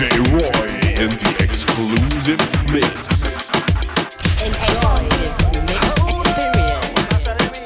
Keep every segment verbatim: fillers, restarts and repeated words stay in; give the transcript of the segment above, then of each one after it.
D J Roy in the exclusive mix. Enjoy this mix experience.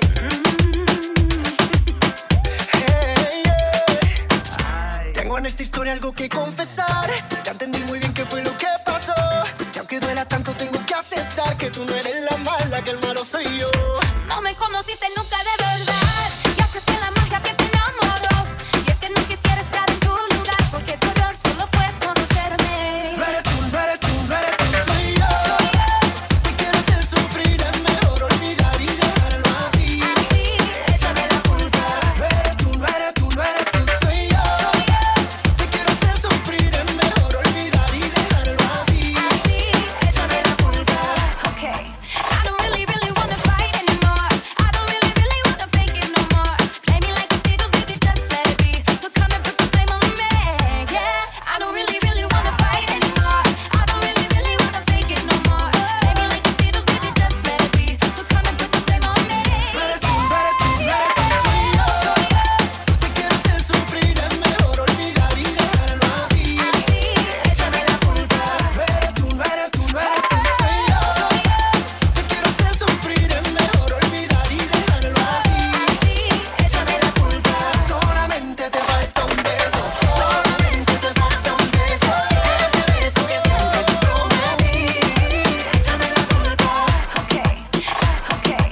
Tengo en esta historia algo que confesar. Ya entendí muy bien qué fue lo que pasó. Y aunque duela tanto, tengo que aceptar que tú no eres la mala, que el malo soy yo. No me conociste nunca de verdad. Ya se fue la magia que te enamoró. Y es que no quisiera estar en tu lugar, porque tu error solo fue conocerme. No eres tú, no eres tú, no eres tú, soy yo. Soy yo. Te quiero hacer sufrir, es mejor olvidar y dejarlo así. Así, Échame la culpa. No eres tú, no eres tú, no eres tú, soy yo. soy yo. Te quiero hacer sufrir, es mejor olvidar y dejarlo así. Así, Échame la culpa. okay. I don't really, really wanna fight anymore. I don't really, really wanna fake it no more. Play me like the Beatles, baby, just let it be. So come and put the flame on me, yeah. I don't really, really wanna fight anymore. I don't really, really wanna fake it no more. Play me like the Beatles, baby, just let it be. So come and put the flame on me, No eres tú, no eres tú, no eres tú, soy yo. soy yo. Te quiero hacer sufrir, es mejor olvidar y dejarlo así. Así, Échame la culpa. No eres tú, no eres tú, no eres tú, soy yo. soy yo. Te quiero hacer sufrir, es mejor olvidar y dejarlo así. Así, Échame la culpa. Solamente te falta un beso. Solamente te falta un beso. Ese beso que siempre te prometí. Échame la culpa. okay, okay.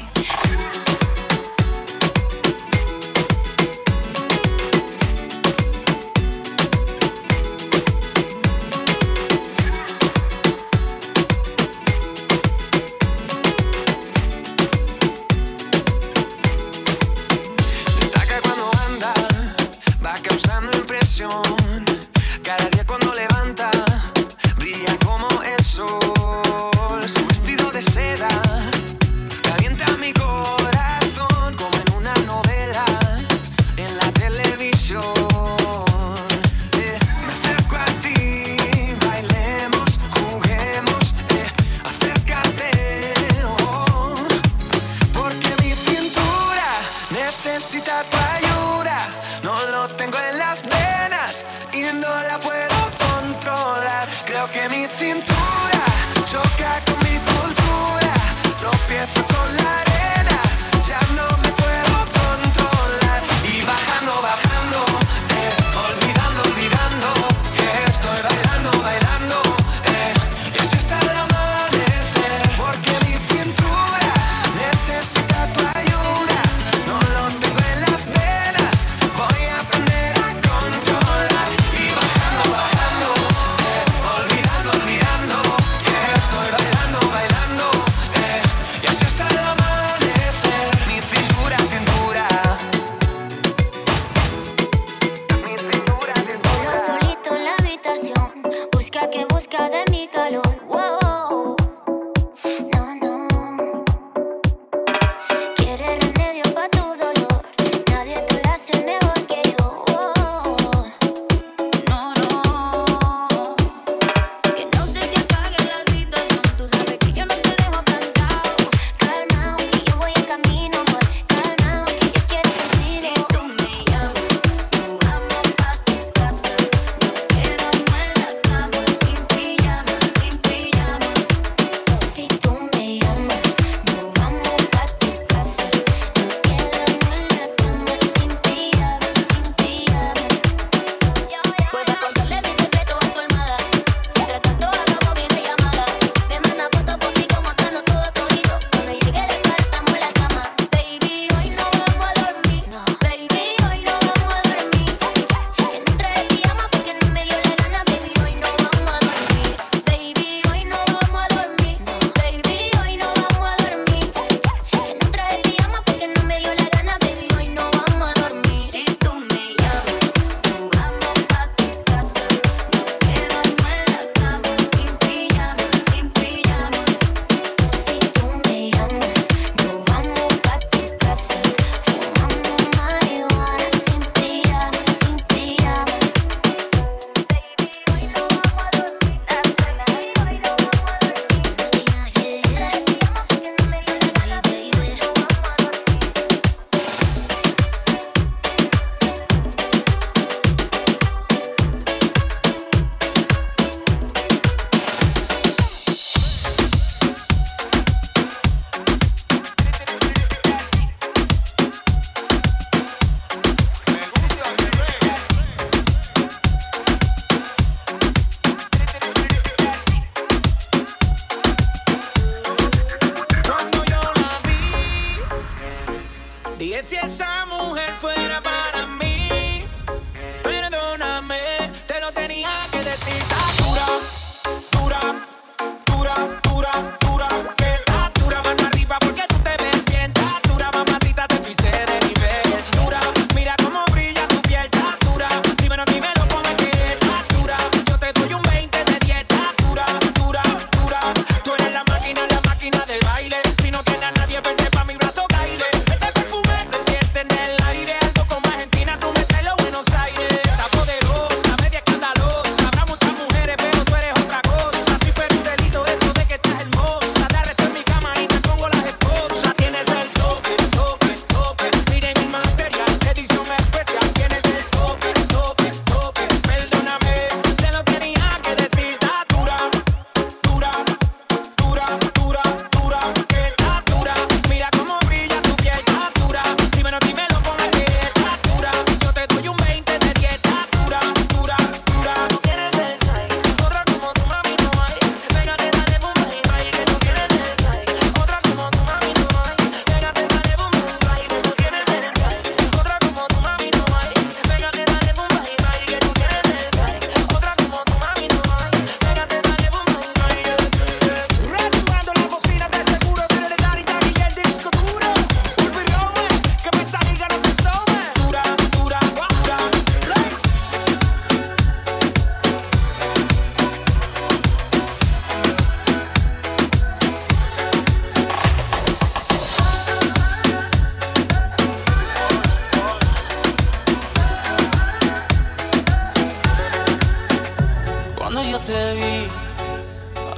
Destaca cuando anda, va causando impresión. Cada día cuando levanta, brilla como el sol. Su vestido de seda calienta mi corazón como en una novela en la televisión. Eh, me acerco a ti, bailemos, juguemos, eh, acércate, oh, porque mi cintura necesita tu ayuda. No lo tengo en las venas y no la puedo controlar. Creo que mi cintura choca con mi cultura. Tropiezo con la arena, ya no me puedo controlar. Y bajando, bajando, eh, olvidando, olvidando que estoy bailando, bailando, eh, y así hasta el amanecer. Porque mi cintura necesita tu ayuda. No lo tengo en las venas, voy a aprender a controlar. Y bajando, bajando, eh, olvidando, olvidando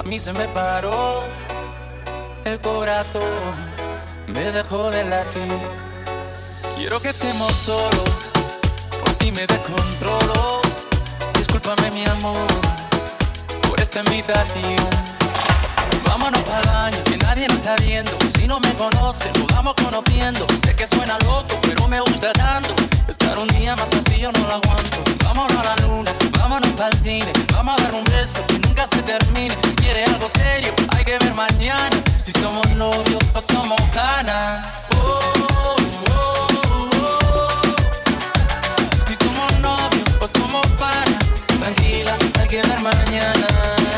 mí se me paró el corazón, me dejó de latir. Quiero que estemos solos, por ti me descontrolo. Discúlpame mi amor por esta invitación. Vámonos para el baño, que nadie nos está viendo. Si no me conocen, nos vamos conociendo. Sé que suena loco, pero me gusta tanto. Estar un día más así yo no lo aguanto. Vámonos a la luna, vámonos para el cine. Vamos a dar un beso que nunca se termine. Si quieres algo serio, hay que ver mañana. Si somos novios o somos canas. Oh, oh, oh, oh. Si somos novios o somos panas. Tranquila, hay que ver mañana.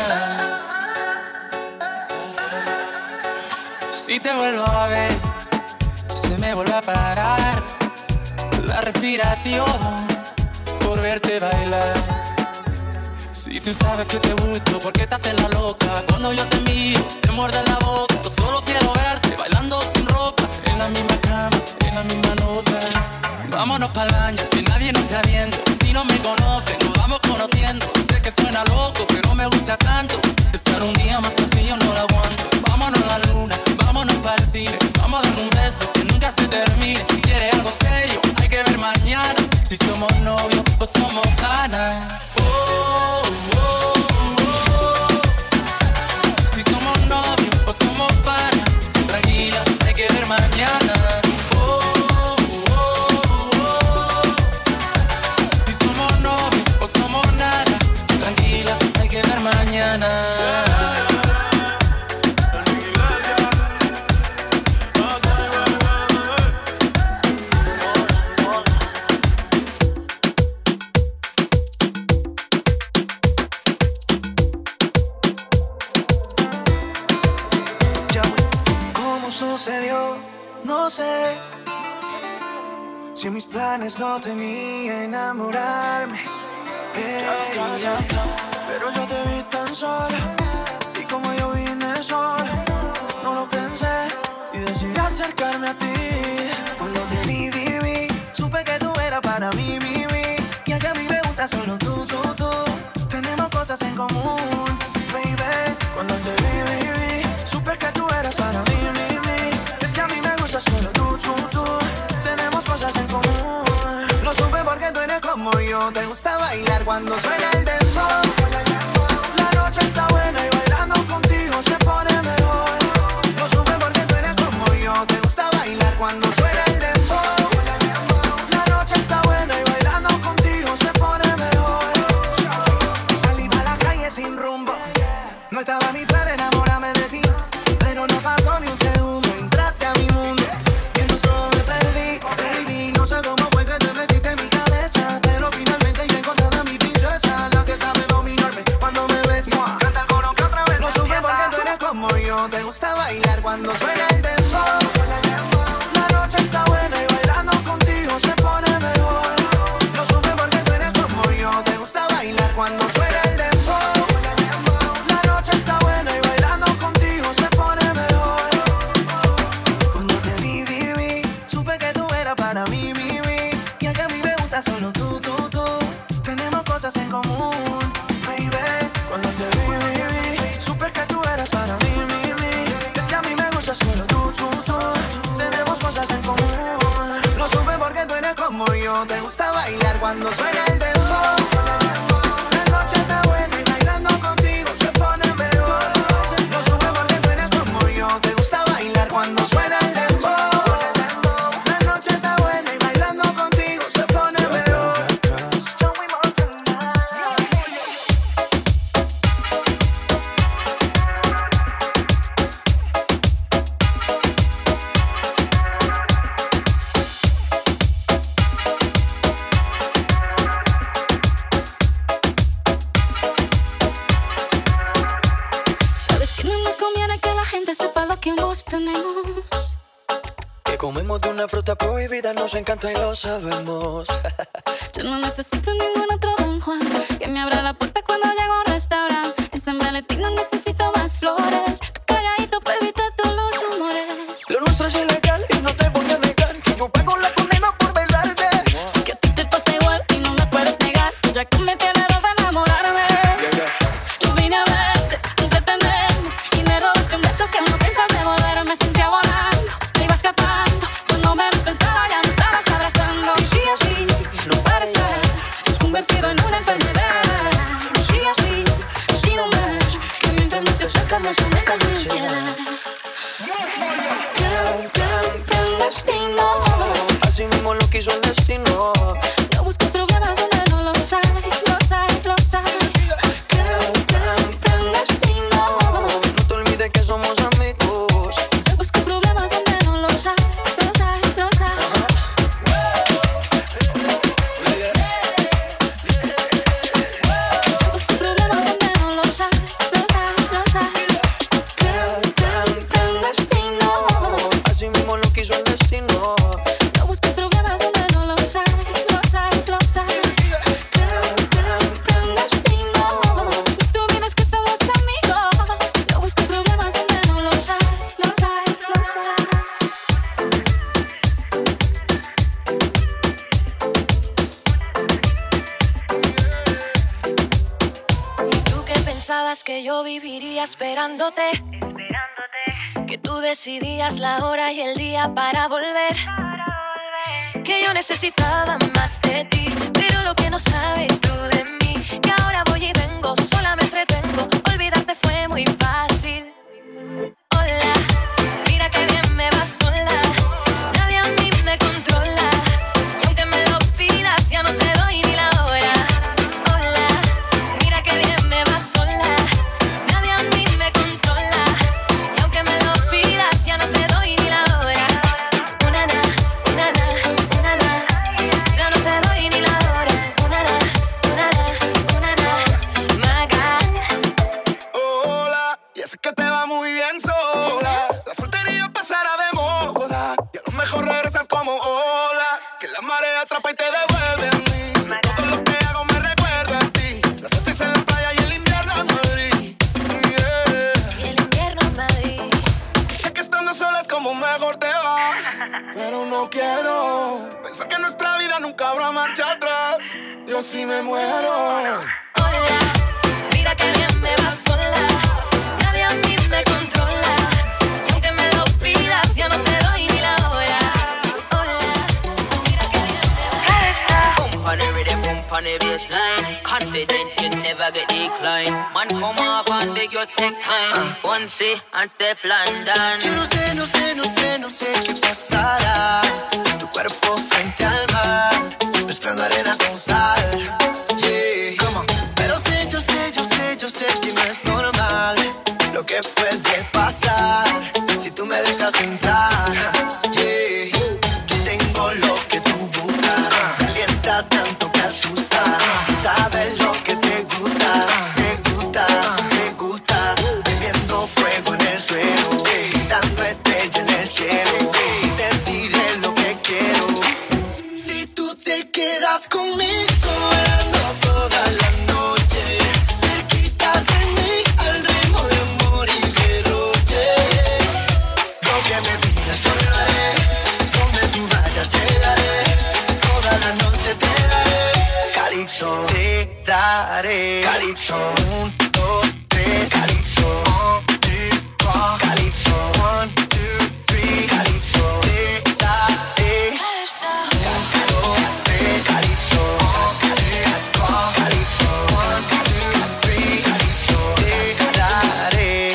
Si te vuelvo a ver, se me vuelve a parar la respiración por verte bailar. Si tú sabes que te gusto, ¿por qué te haces la loca? Cuando yo te miro, te muerde la boca. Yo solo quiero verte bailando sin ropa, en la misma cama, en la misma nota. Vámonos para el baño, que nadie nos está viendo. Si no me conocen, nos vamos conociendo. Sé que suena loco, pero me gusta tanto. Estar un día más así yo no lo aguanto. Vámonos a la luna, vámonos para el cine. Vamos a dar un beso que nunca se termine. Si quieres algo serio, hay que ver mañana. Si somos novios o somos canas. Oh, oh, oh, oh. Si somos novios o somos panas. Tranquila, hay que ver mañana. Oh, oh, oh. Si somos novios o somos nada. Tranquila, hay que ver mañana. Sucedió, no sé si en mis planes no tenía enamorarme. Hey, yeah. Pero yo te vi tan sola y como yo vine sola, no lo pensé y decidí acercarme a ti. Cuando te vi, vi, vi, supe que tú eras para mí, mi, mi. Y a que a mí me gusta solo tú, tú, tú. Tenemos cosas en común, baby. Cuando te vi, vi, vi, supe que tú eras para mí, mi. Solo tú, tú, tú, tenemos cosas en común. Lo supe porque tú eres como yo. Te gusta bailar cuando suena el dembow. La noche está buena y bailando contigo se pone mejor. Lo supe porque tú eres como yo. Te gusta bailar cuando suena el dembow. La noche está buena y bailando contigo se pone mejor. Salí a la calle sin rumbo. No estaba mi plan enamorarme de ti, pero no pasó ni un segundo. Entraste a mi mundo. Te gusta bailar cuando suena el dembow. La noche está buena y bailando contigo se pone mejor. Lo supe porque tú eres como yo. Te gusta bailar cuando suena el dembow. La noche está buena y bailando contigo se pone mejor. Cuando te vi, vi, vi, supe que tú eras para mí, mi, mi. Y a que a mí me gusta solo tú, tú, tú. Tenemos cosas en común, baby. Cuando te vi, vi, vi, supe que tú eras para mí, mi. Solo tú, tú, tú, tenemos cosas en común. Lo supe porque tú eres como yo. Te gusta bailar cuando suena el dembow. La noche está buena y bailando contigo se pone mejor. Lo supe porque tú eres como yo. Te gusta bailar cuando suena el dembow. La noche está buena y bailando contigo se pone mejor. Tenemos que comemos de una fruta prohibida, nos encanta y lo sabemos. Yo no necesito ningún otro Don Juan que me abra la puerta cuando llego a un restaurante. En San Valentín no necesito más flores. Tú calladito para evitar todos los rumores. Lo nuestro es ilegal y no te voy a negar que yo pago la condena por besarte. Sé que a ti te pasa igual y no me puedes negar, ya que me tienes loca enamorarme. Yo vine a verte, entretener. pensabas que yo viviría esperándote, esperándote, que tú decidías la hora y el día para volver, para volver, que yo necesitaba más de ti, pero lo que no sabes tú de mí, que ahora voy y vengo, sola me entretengo, olvidarte fue muy fácil. Hola, mira que bien me va sola, nadie a mí me controla, y aunque me lo pidas ya no te doy ni la hora. Hola, mira que bien me va sola, nadie a mí me controla, y aunque me lo pidas ya no te doy ni la hora. Una na, una na, una na, ya no te doy ni la hora. Una na, una na, una na, my God. Hola, ya sé que te va muy bien sola, la soltería pasará de moda, y a lo mejor regresas como ola, que la marea atrapa y te devuelve a mí. Todo lo que hago me recuerda a ti, las noches en la playa y el invierno en Madrid, yeah. Y el invierno en Madrid. Sé que estando sola es como mejor te va, pero no quiero pensar que nuestra vida nunca habrá marcha atrás. Yo sí me muero. Hola, mira que bien me va sola, nadie a mí me controla, y aunque me lo pidas ya no te doy ni la hora. Hola, mira que bien me va. Pump on the rhythm, pump on the bassline. Confident you never get decline. Man come off and beg you take time. Fonzie and Steph London. Yo no sé, no sé, no sé, no sé qué pasará. Tu cuerpo frente al mar, mezclando arena con sal. Yeah, come on. Pero sé, yo sé, yo sé, yo sé que no es normal lo que puede pasar si tú me dejas entrar. Yeah, yo tengo lo que tú buscas, calienta tanto que asusta. Sabes lo que te gusta, te gusta, te gusta. Prendiendo fuego en el suelo, dando estrella en el cielo. Y te diré lo que quiero. Si tú te quedas conmigo, bailando toda la noche, cerquita de mí, al ritmo de amor y derroche. Lo que me pidas yo lo haré, donde tú vayas llegaré, toda la noche te daré. Calypso, te daré. Calypso, un, dos, tres. Calypso, one, two, trois. Calypso, one, two, three. Calypso, te daré. Calypso, tres. Calypso, Calypso, one, two, three. Calypso, te daré.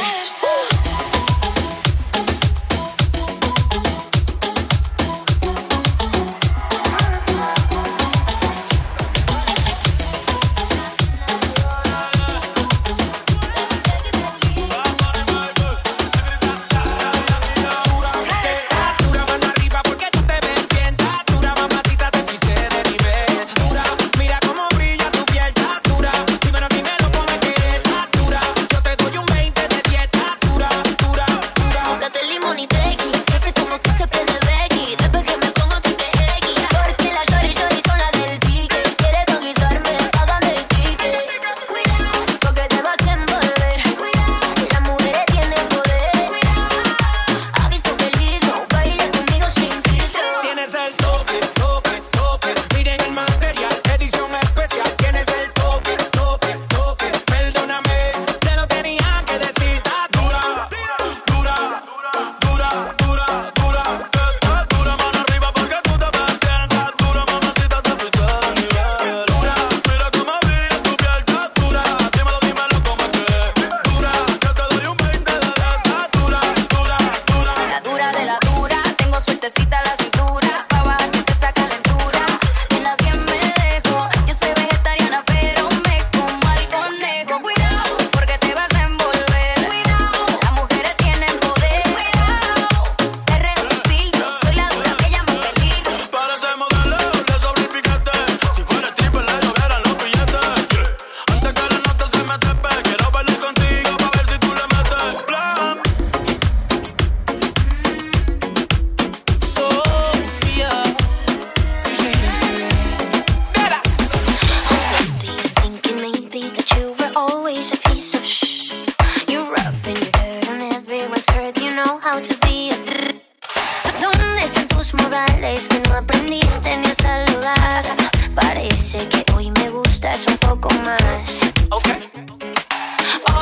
Dura mano arriba porque tú te ves bien. Dura mamacita te fuiste de nivel. Dura, mira cómo brilla tu piel. Dura, dímelo, dímelo cómo quieres. Dura, yo te doy un veinte de diez. Dura, dura, dura. Búscate el limón y tequi, que sé como que se prende Becky. Después que me pongo triple X, porque la shorty shorty son las del ticket. Quiere conquistarme, pagan el ticket. Cuidado, porque te vas a envolver. Cuidado, las mujeres tienen poder. Cuidado, aviso peligro, baila conmigo sin filtro. Tienes el toque, toque, toque. Miren el material, edición especial. Tienes el toque, toque, toque. Perdóname, te lo tenía que decir. Está dura, dura, dura, dura, dura. Está dura, mano arriba porque tú te ves bien. Está dura, mamacita, te fuiste de nivel. Dura, mira cómo brilla tu piel. Está dura, dímelo, dímelo cómo es que. Dura, yo te doy un veinte de diez. Está dura, dura, dura. La dura de la dura, tengo suertecita la cintura, pa' bajarte esa calentura. De nadie me dejo, yo soy vegetariana pero me como al conejo. Cuidado, porque te vas a envolver. Cuidado, las mujeres tienen poder. Cuidado, te redo sin filtro, soy la dura que llama peligro. Para ser modelo, le sobrepicaste. Si fuera triple, le llovieran los billetes. Yeah. Antes que la nota se me trepe, quiero bailar contigo pa' ver si tú le metes. Blam. Sofía, Thinking maybe that you were always a piece of shh. You're rough and you're hurt and everyone's hurt. You know how to be a drr. ¿Dónde están tus modales que no aprendiste ni a saludar? Parece que hoy me gustas un poco más. okay.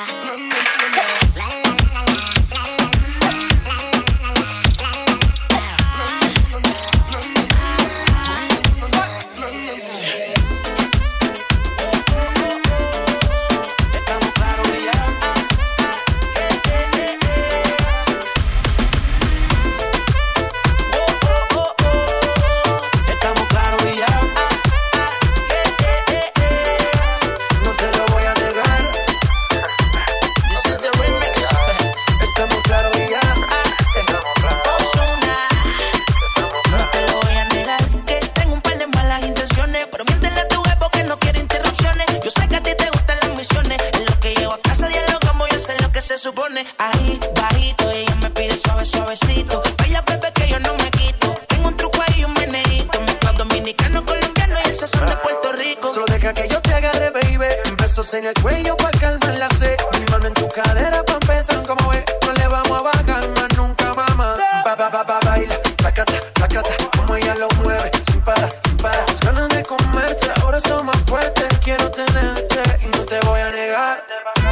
Ahí, bajito, ella me pide suave, suavecito. Baila, bebé, que yo no me quito. Tengo un truco ahí, un meneíto. Mezclado dominicano, colombiano y esos son de Puerto Rico. Solo deja que yo te agarre, baby. Besos en el cuello pa' calmar la sed. Mi mano en tu cadera pa' empezar, como ves. No le vamos a bajar más nunca, mamá. Ba, ba, ba, ba, baila, placata, placata. Como ella lo mueve, sin parar, sin parar. Las ganas de comerte, ahora son más fuertes. Quiero tenerte y no te voy a negar.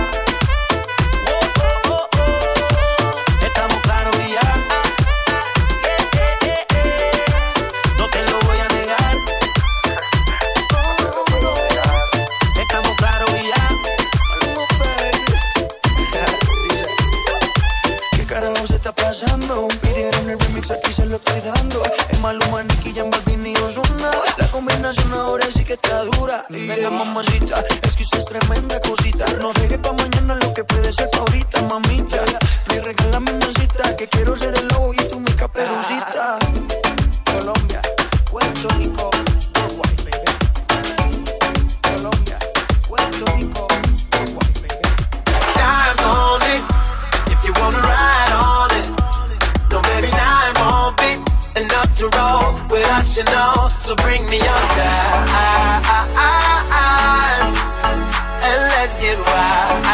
Pidieron el remix, aquí se lo estoy dando. Es Maluma, Nicky Jam, Balvin y Ozuna. La combinación ahora sí que está dura. Y yeah. Mamacita, es que usted es tremenda cosita. No deje pa' mañana lo que puede ser pa' ahorita, mamita. Me regálame una cita, que quiero ser el lobo y tú mi caperucita. Colombia, Puerto Rico, Uruguay, baby. Colombia, Puerto Rico, Uruguay, baby. Dive on it, if you wanna ride on it. No, baby, nine won't be enough to roll with us, you know. So bring me your time, and let's get wild.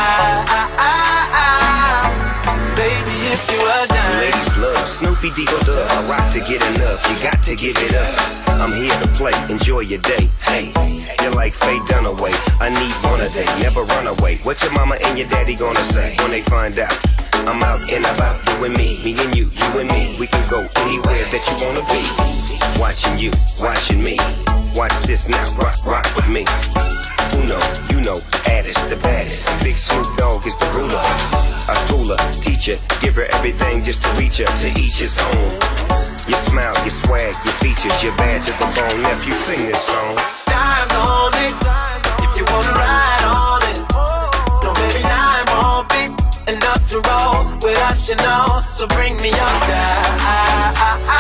Baby, if you are down. Ladies love Snoopy D O Dub. I rock to get enough, you got to give it up. I'm here to play, enjoy your day. Hey, you're like Faye Dunaway. I need one a day, never run away. What your mama and your daddy gonna say when they find out I'm out and about, you and me, me and you, you and me. We can go anywhere that you wanna be. Watching you, watching me. Watch this now, rock, rock with me. Uno, you know, addest the baddest. Big Snoop Dogg is the ruler. Our schooler, teacher, give her everything just to reach her. To each his own. Your smile, your swag, your features, your badge of the bone. Nephew, sing this song. Dive on it, if you wanna ride on it. No, baby, nine won't be enough to roll with us, you know. So bring me your time,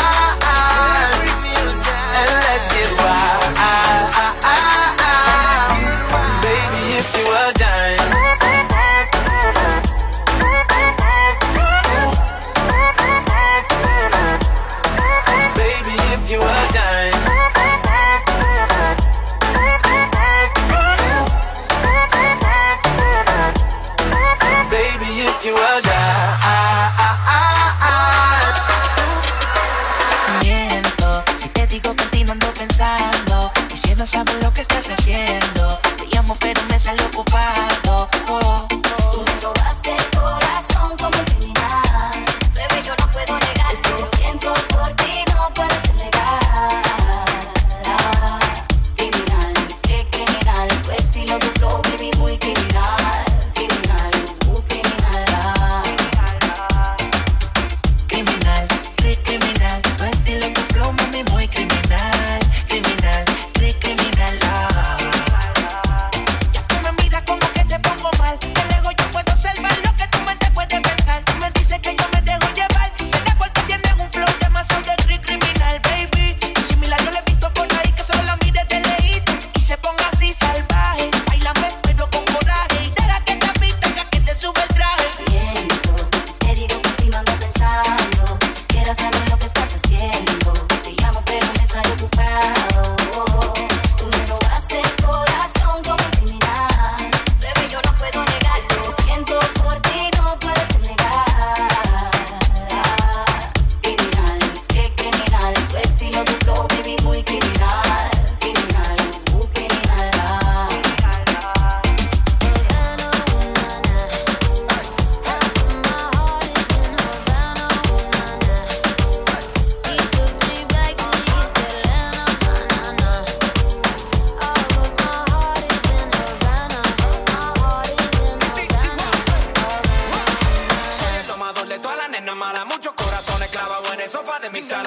and let's get wild. Baby, if you are dying. Baby, if you are dying. Baby, if you are dying. Miento, si te digo continuando pensando, quisiendo saber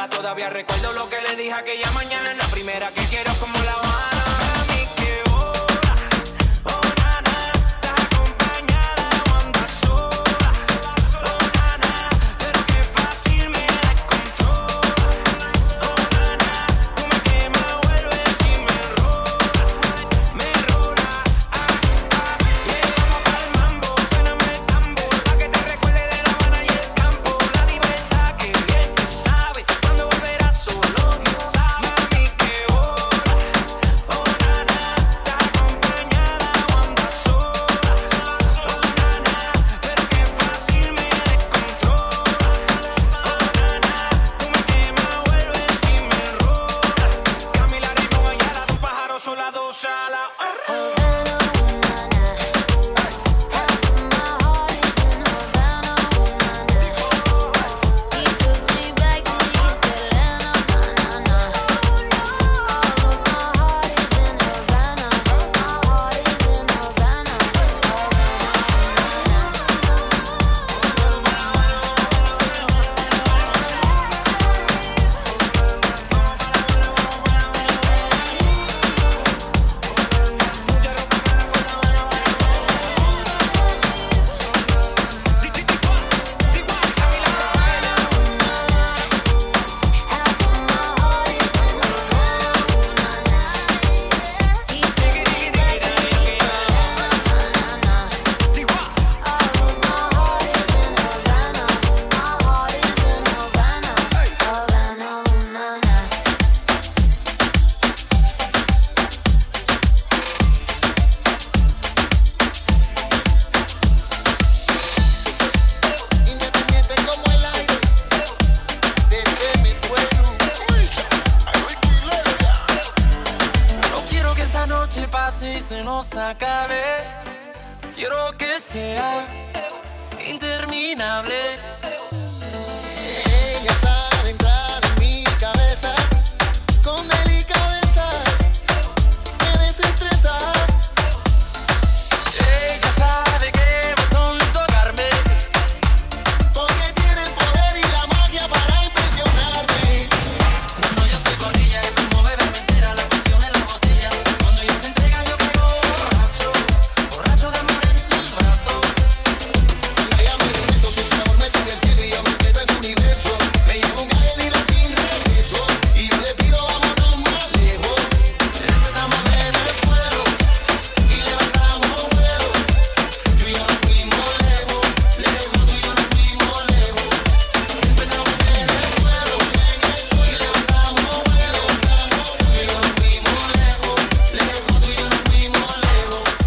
sola. Todavía recuerdo lo que le dije aquella mañana en la primera que quiero como La Habana. Mami, qué hora, oh nana, estás acompañada o andas sola. Oh nana, pero qué fácil me descontrola. Oh nana, tú me quemas, vuelves y me rola, me rola. Ah, ah, llegamos pa'l mambo, suéname el tambor, pa' que te recuerde de La Habana y el campo. La libertad que bien tú sabes, cuando volverás solo Dios sabe. Mami, qué hora, oh nana, estás acompañada o andas sola. Oh nana, pero qué fácil me descontrola. Oh nana, tú me quemas, vuelves y me rola. Camila Ritmo, Ayala, dos pájaros sola, dos alas. Y se nos acabe. Quiero que sea interminable. Ella sabe entrar en mi cabeza con delicadeza, me desestresa. Ella sabe qué botón tocarme, porque tiene el poder y la magia para impresionarme. Cuando yo estoy con ella es como beber mentira, la pasión en la botella. Cuando ella se entrega yo caigo borracho, borracho de amor en sus brazos. Cuando ella me beso, su sabor me sube al cielo y yo me quedo en su universo. Me llevo un viaje de ida sin regreso y yo le pido vámonos más lejos. Empezamos en el suelo y levantamos vuelo. Tú y yo nos fuimos lejos, lejos, tú y yo nos fuimos lejos. Empezamos en el suelo, en el suelo y levantamos vuelo. Tú y yo nos fuimos lejos, lejos, tú y yo nos fuimos lejos, lejos.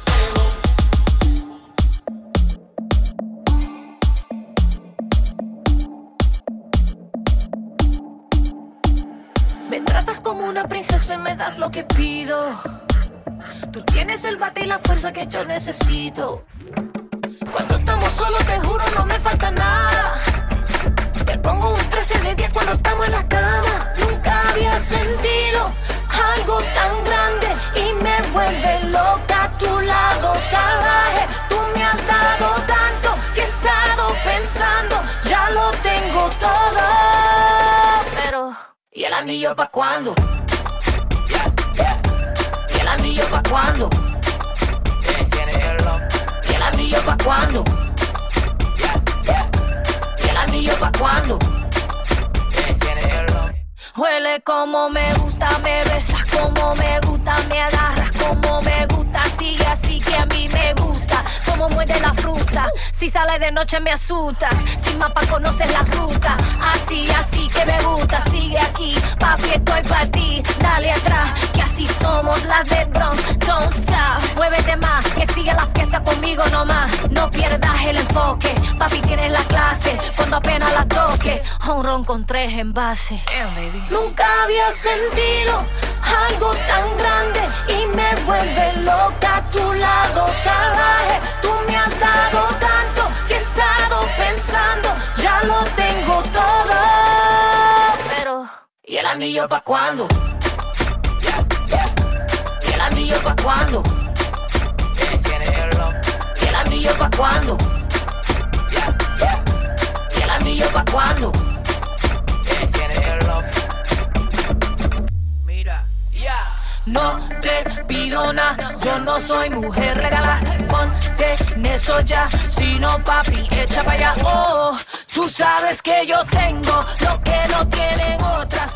Me tratas como una princesa y me das lo que pido. Tú tienes el bate y la fuerza que yo necesito. Cuando estamos solos te juro no me falta nada. Te pongo un trece de diez cuando estamos en la cama. Nunca había sentido algo tan grande y me vuelve loca a tu lado salvaje. Tú me has dado tanto que he estado pensando, ya lo tengo todo. Pero, ¿y el anillo pa' cuándo? Yeah, yeah. ¿Y el anillo pa' cuándo? ¿Y el anillo pa' cuándo? Yeah, yeah. ¿Y el anillo pa' cuándo? Huele como me gusta, me besas como me gusta, me agarras como me gusta, sigue así que a mí me gusta, como muerde la fruta, si sale de noche me asusta, sin mapa conoces la ruta, así, así que me gusta, sigue aquí, papi estoy pa' ti, dale atrás, que así somos las de Bronx, don't stop, muévete más, que sigue la fiesta conmigo nomás, no pierdas el enfoque, papi tienes la clase, cuando apenas la toque, un ron con tres envases. Damn, baby. Nunca había sentido algo tan grande y me vuelve loca a tu lado salvaje. Tú me has dado tanto que he estado pensando, ya lo tengo todo. Pero, ¿y el anillo pa' cuándo? Yeah, yeah. ¿Y el anillo pa' cuándo? ¿Y el anillo pa' cuándo? Yeah, yeah. ¿Y el anillo pa' cuándo? te pido nada, yo no soy mujer regala. Ponte en eso ya, si no papi, echa para allá. Oh, tú sabes que yo tengo lo que no tienen otras.